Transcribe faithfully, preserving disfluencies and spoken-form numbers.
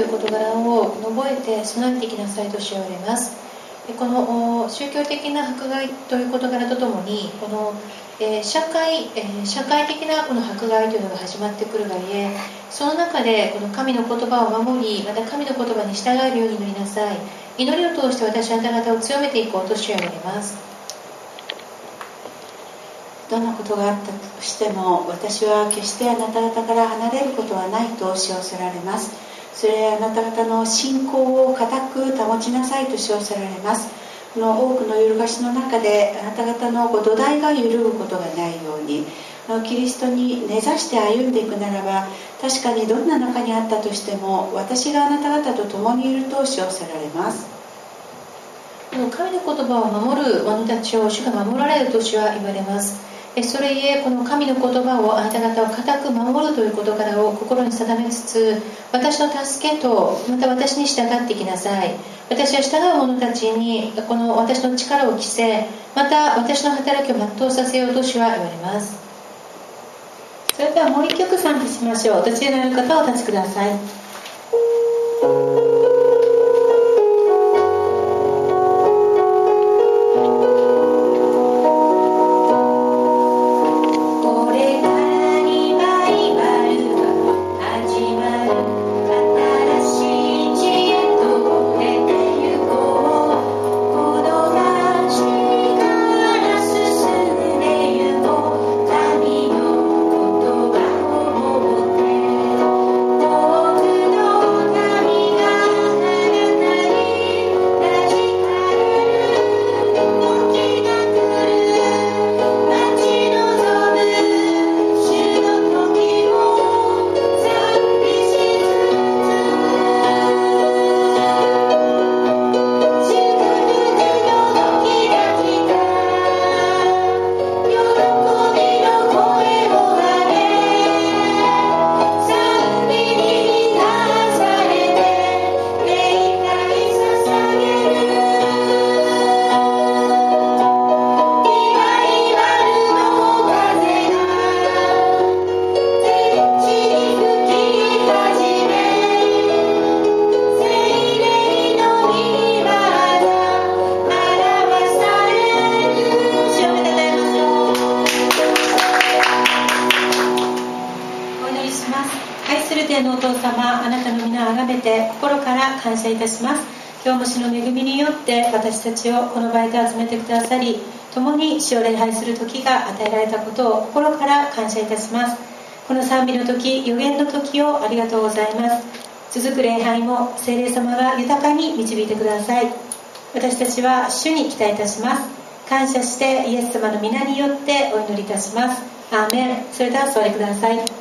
いう事柄を覚えて備えていきなさいと主は言われます。この宗教的な迫害という事柄とともに、この社会、社会的なこの迫害というのが始まってくるがゆえ、その中でこの神の言葉を守り、また神の言葉に従えるようになりなさい。祈りを通して私はあなた方を強めていこうと主は言われます。 どんなことがあったとしても、私は決してあなた方から離れることはないと主はおっしゃられます。それはあなた方の信仰を固く保ちなさいと主はおっしゃられます。この多くの揺るがしの中であなた方の土台が揺るぐことがないように、キリストに根ざして歩んでいくならば、確かにどんな中にあったとしても私があなた方と共にいると主はおっしゃられます。 神の言葉を守る者たちを主が守られると主は言われます。それゆえこの神の言葉をあなた方を固く守るという事柄を心に定めつつ、私の助けとまた私に従っていきなさい。私は従う者たちにこの私の力を着せ、また私の働きを全うさせようと主は言われます。 それではもう一曲賛美しましょう。お立ちになる方はお立ちください。感謝いたします。今日も主の恵みによって私たちをこの場へと集めてくださり、共に主を礼拝する時が与えられたことを心から感謝いたします。この賛美の時、予言の時をありがとうございます。続く礼拝も聖霊様が豊かに導いてください。私たちは主に期待いたします。感謝してイエス様の皆によってお祈りいたします。アーメン。それではお座りください。